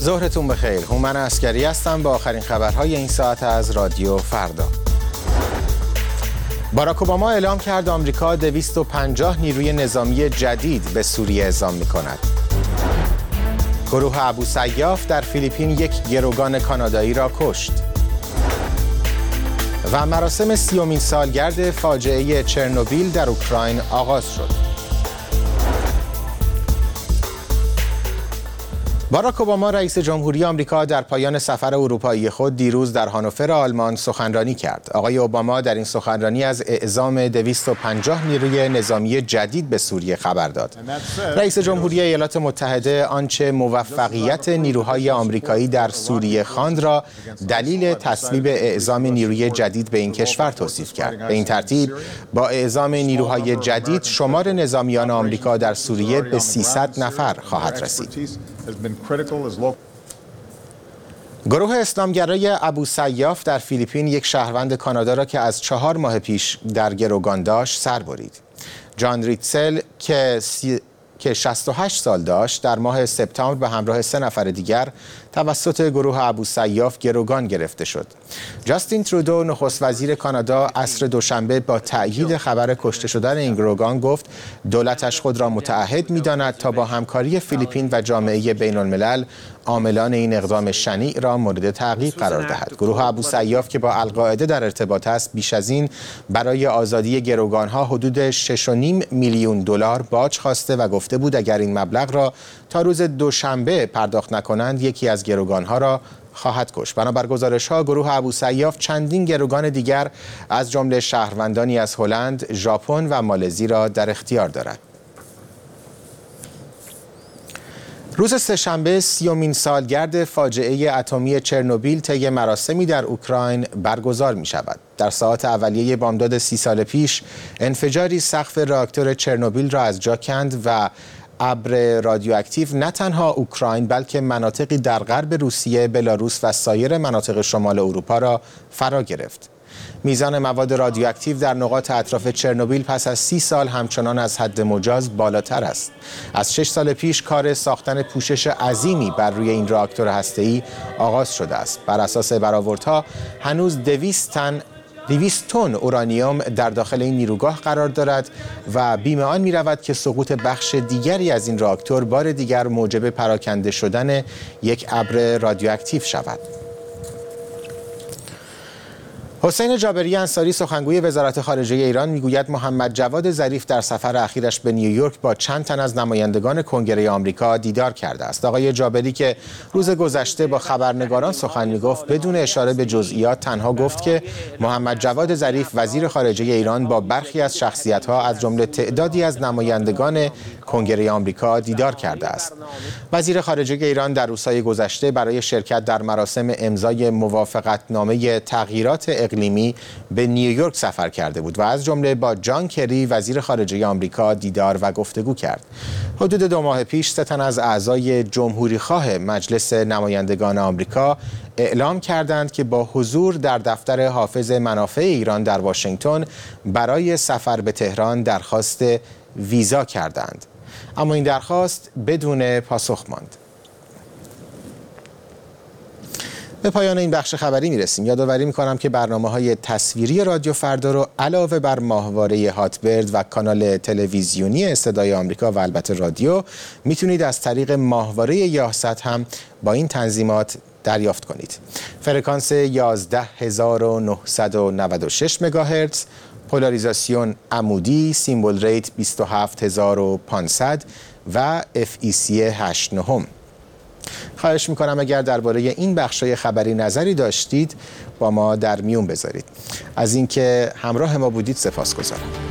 ظهرتون بخیر. هومن عسکری هستم با آخرین خبرهای این ساعت از رادیو فردا. باراک اوباما اعلام کرد آمریکا 250 نیروی نظامی جدید به سوریه اعزام می‌کند. گروه ابوسیاف در فیلیپین یک گروگان کانادایی را کشت. و مراسم 30مین سالگرد فاجعه چرنوبیل در اوکراین آغاز شد. باراک اوباما رئیس جمهوری آمریکا در پایان سفر اروپایی خود دیروز در هانوفر آلمان سخنرانی کرد. آقای اوباما در این سخنرانی از اعزام 250 نیروی نظامی جدید به سوریه خبر داد. رئیس جمهوری ایالات متحده آنچه موفقیت نیروهای آمریکایی در سوریه خواند را دلیل تصویب اعزام نیروی جدید به این کشور توصیف کرد. به این ترتیب با اعزام نیروهای جدید شمار نظامیان آمریکا در سوریه به 300 نفر خواهد رسید. گروه اسلامگرای ابوسیاف در فیلیپین یک شهروند کانادا را که از 4 ماه پیش در گروگان داشت سر برید. جان ریتسل که 68 سال داشت در ماه سپتامبر به همراه 3 نفر دیگر توسط گروه ابوسیاف گروگان گرفته شد. جاستین ترودو نخست وزیر کانادا عصر دوشنبه با تأیید خبر کشته شدن این گروگان گفت دولتش خود را متعهد می‌داند تا با همکاری فیلیپین و جامعه بین‌الملل عاملان این اقدام شنیع را مورد تعقیب قرار دهد. گروه ابوسیاف که با القاعده در ارتباط است بیش از این برای آزادی گروگان‌ها حدود 6.5 میلیون دلار باج خواسته و گفته بود اگر این مبلغ را تا روز دوشنبه پرداخت نکنند یکی از گروگان‌ها را خواهد کشت. بنابر گزارش‌ها گروه ابوسیاف چندین گروگان دیگر از جمله شهروندانی از هلند، ژاپن و مالزی را در اختیار دارد. روز سه‌شنبه 30مین سالگرد فاجعه اتمی چرنوبیل طی مراسمی در اوکراین برگزار می شود. در ساعات اولیه بامداد 30 سال پیش انفجاری سقف راکتور چرنوبیل را از جا کند و ابر رادیواکتیو نه تنها اوکراین بلکه مناطقی در غرب روسیه، بلاروس و سایر مناطق شمال اروپا را فرا گرفت. میزان مواد رادیواکتیو در نقاط اطراف چرنوبیل پس از 30 سال همچنان از حد مجاز بالاتر است. از 6 سال پیش کار ساختن پوشش عظیمی بر روی این راکتور هسته‌ای آغاز شده است. بر اساس برآوردها هنوز 200 تن اورانیوم در داخل این نیروگاه قرار دارد و بیم آن می رود که سقوط بخش دیگری از این راکتور بار دیگر موجب پراکنده شدن یک ابر رادیواکتیو شود. حسین جابری انصاری سخنگوی وزارت خارجه ایران میگوید محمد جواد ظریف در سفر اخیرش به نیویورک با چند تن از نمایندگان کنگره آمریکا دیدار کرده است. آقای جابری که روز گذشته با خبرنگاران سخن میگفت بدون اشاره به جزئیات تنها گفت که محمد جواد ظریف وزیر خارجه ایران با برخی از شخصیت‌ها از جمله تعدادی از نمایندگان کنگره آمریکا دیدار کرده است. وزیر خارجه ایران در روزهای گذشته برای شرکت در مراسم امضای موافقتنامه تغییرات اقلیمی به نیویورک سفر کرده بود و از جمله با جان کری وزیر خارجه آمریکا دیدار و گفتگو کرد. حدود 2 ماه پیش 3 تن از اعضای جمهوریخواه مجلس نمایندگان آمریکا اعلام کردند که با حضور در دفتر حافظ منافع ایران در واشنگتن برای سفر به تهران درخواست ویزا کردند. اما این درخواست بدون پاسخ ماند. به پایان این بخش خبری میرسیم. یادآوری میکنم که برنامه‌های تصویری رادیو فردا رو علاوه بر ماهواره هاتبرد و کانال تلویزیونی صدای آمریکا و البته رادیو میتونید از طریق ماهواره یاهصد هم با این تنظیمات دریافت کنید. فرکانس 11996 مگاهرتز، پولاریزاسیون عمودی، سیمبل ریت 27500 و FEC 8.9. خواهش میکنم اگر درباره این بخشای خبری نظری داشتید با ما در میون بذارید. از اینکه همراه ما بودید سپاسگزارم.